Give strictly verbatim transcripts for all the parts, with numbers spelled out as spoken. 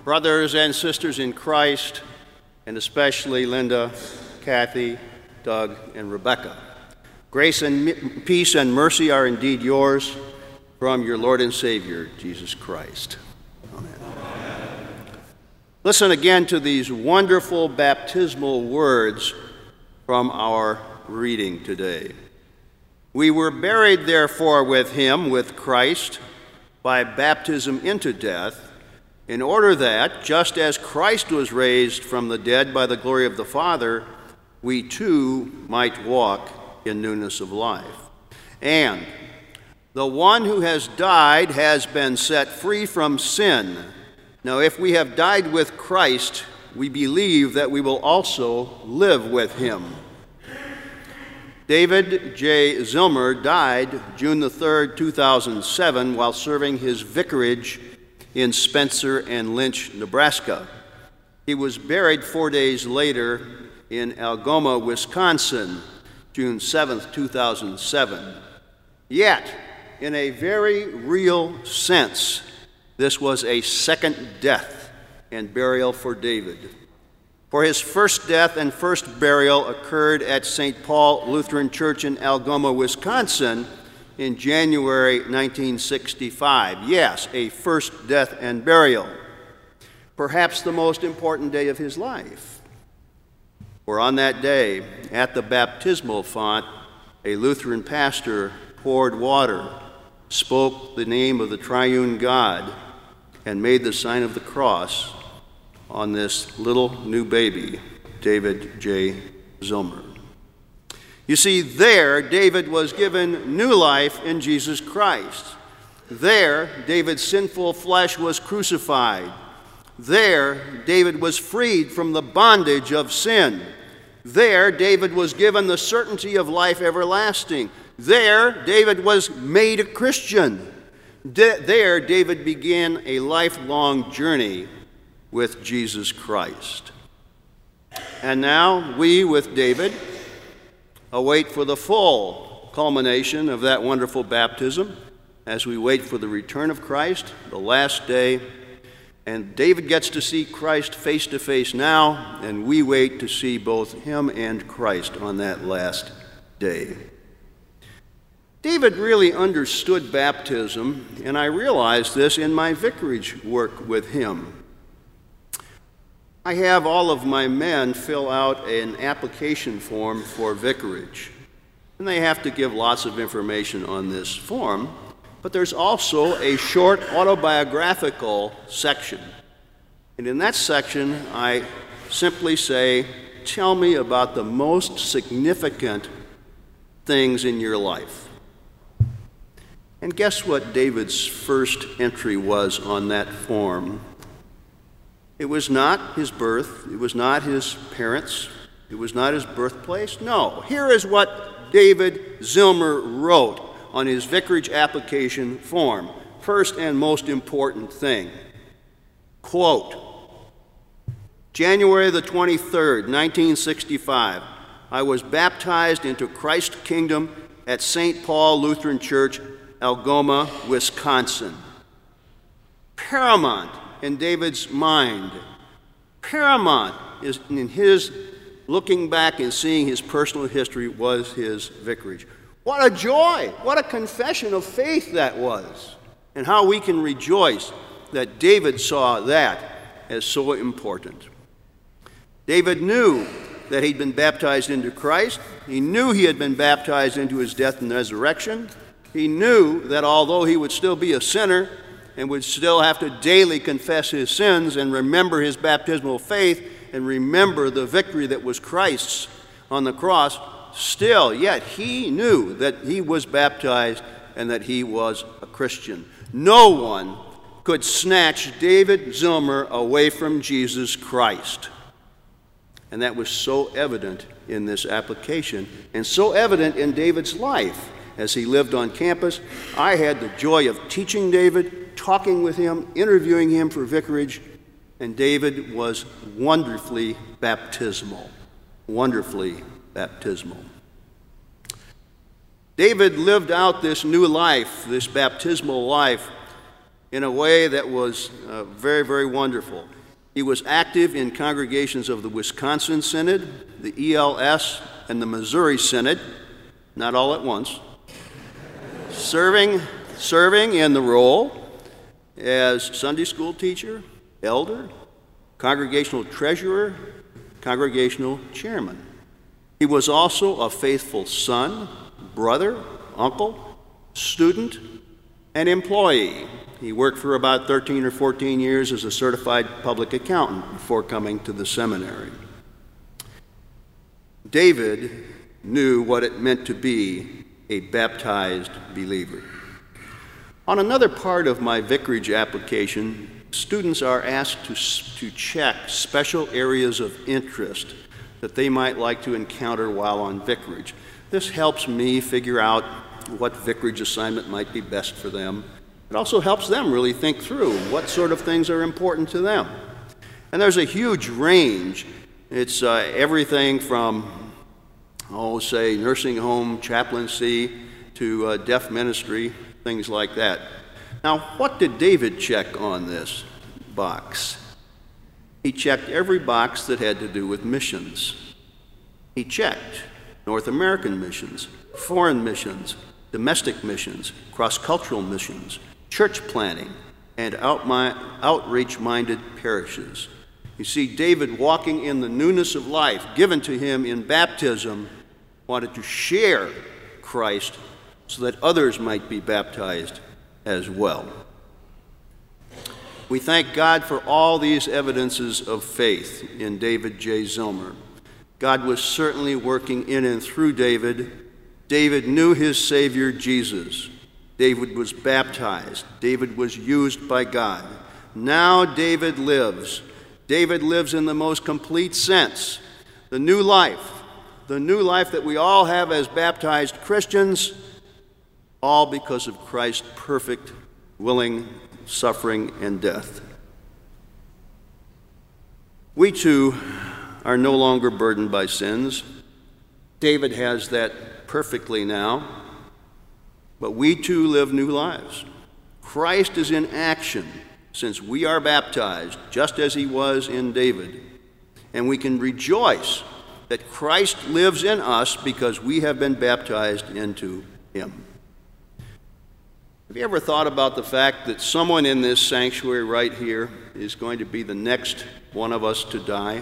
brothers and sisters in Christ, and especially Linda, Kathy, Doug, and Rebecca. Grace and peace and mercy are indeed yours from your Lord and Savior, Jesus Christ. Amen. Listen again to these wonderful baptismal words from our reading today. We were buried, therefore, with him, with Christ, by baptism into death, in order that, just as Christ was raised from the dead by the glory of the Father, we too might walk in newness of life. And the one who has died has been set free from sin. Now, if we have died with Christ, we believe that we will also live with him. David J. Zillmer died June the third, two thousand seven, while serving his vicarage in Spencer and Lynch, Nebraska. He was buried four days later in Algoma, Wisconsin, June seventh, two thousand seven. Yet, in a very real sense, this was a second death and burial for David. For his first death and first burial occurred at Saint Paul Lutheran Church in Algoma, Wisconsin, in January nineteen sixty-five. Yes, a first death and burial. Perhaps the most important day of his life. For on that day, at the baptismal font, a Lutheran pastor poured water, spoke the name of the triune God, and made the sign of the cross on this little new baby, David J. Zillmer. You see, there, David was given new life in Jesus Christ. There, David's sinful flesh was crucified. There, David was freed from the bondage of sin. There, David was given the certainty of life everlasting. There, David was made a Christian. De- there, David began a lifelong journey with Jesus Christ. And now, we, with David, await for the full culmination of that wonderful baptism as we wait for the return of Christ, the last day. And David gets to see Christ face to face now, and we wait to see both him and Christ on that last day. David really understood baptism, and I realized this in my vicarage work with him. I have all of my men fill out an application form for vicarage, and they have to give lots of information on this form, but there's also a short autobiographical section. And in that section, I simply say, tell me about the most significant things in your life. And guess what David's first entry was on that form? It was not his birth. It was not his parents. It was not his birthplace. No. Here is what David Zillmer wrote on his vicarage application form. First and most important thing. Quote, January the twenty-third, nineteen sixty-five, I was baptized into Christ's kingdom at Saint Paul Lutheran Church, Algoma, Wisconsin. Paramount in David's mind, paramount is in his looking back and seeing his personal history was his vicarage. What a joy, what a confession of faith that was, and how we can rejoice that David saw that as so important. David knew that he'd been baptized into Christ. He knew he had been baptized into his death and resurrection. He knew that although he would still be a sinner, and would still have to daily confess his sins and remember his baptismal faith and remember the victory that was Christ's on the cross, still, yet he knew that he was baptized and that he was a Christian. No one could snatch David Zillmer away from Jesus Christ. And that was so evident in this application and so evident in David's life as he lived on campus. I had the joy of teaching David, talking with him, interviewing him for vicarage, and David was wonderfully baptismal, wonderfully baptismal. David lived out this new life, this baptismal life, in a way that was uh, very, very wonderful. He was active in congregations of the Wisconsin Synod, the E L S, and the Missouri Synod, not all at once, serving, serving in the role as Sunday school teacher, elder, congregational treasurer, congregational chairman. He was also a faithful son, brother, uncle, student, and employee. He worked for about thirteen or fourteen years as a certified public accountant before coming to the seminary. David knew what it meant to be a baptized believer. On another part of my vicarage application, students are asked to, to check special areas of interest that they might like to encounter while on vicarage. This helps me figure out what vicarage assignment might be best for them. It also helps them really think through what sort of things are important to them. And there's a huge range. It's uh, everything from, oh, say, nursing home, chaplaincy, to uh, deaf ministry, things like that. Now, what did David check on this box? He checked every box that had to do with missions. He checked North American missions, foreign missions, domestic missions, cross-cultural missions, church planting, and outreach-minded parishes. You see, David, walking in the newness of life given to him in baptism, wanted to share Christ so that others might be baptized as well. We thank God for all these evidences of faith in David J. Zillmer. God was certainly working in and through David. David knew his Savior, Jesus. David was baptized. David was used by God. Now David lives. David lives in the most complete sense. The new life, the new life that we all have as baptized Christians, all because of Christ's perfect, willing suffering and death. We too are no longer burdened by sins. David has that perfectly now. But we too live new lives. Christ is in action since we are baptized, just as he was in David. And we can rejoice that Christ lives in us because we have been baptized into him. Have you ever thought about the fact that someone in this sanctuary right here is going to be the next one of us to die?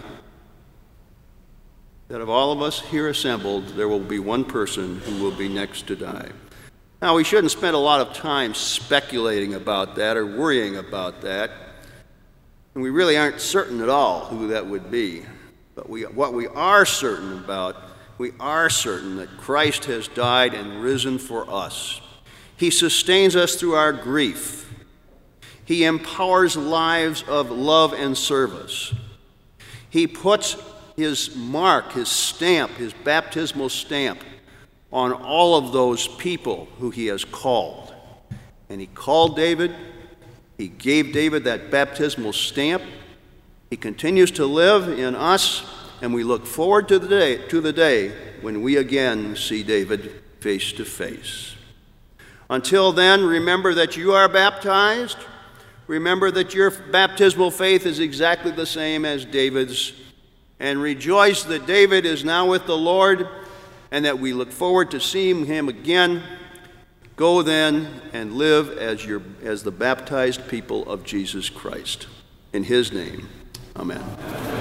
That of all of us here assembled, there will be one person who will be next to die. Now, we shouldn't spend a lot of time speculating about that or worrying about that. And we really aren't certain at all who that would be. But we, what we are certain about, we are certain that Christ has died and risen for us. He sustains us through our grief. He empowers lives of love and service. He puts his mark, his stamp, his baptismal stamp on all of those people who he has called. And he called David. He gave David that baptismal stamp. He continues to live in us, and we look forward to the day, to the day when we again see David face to face. Until then, remember that you are baptized. Remember that your baptismal faith is exactly the same as David's. And rejoice that David is now with the Lord, and that we look forward to seeing him again. Go then and live as, your, as the baptized people of Jesus Christ. In his name, amen.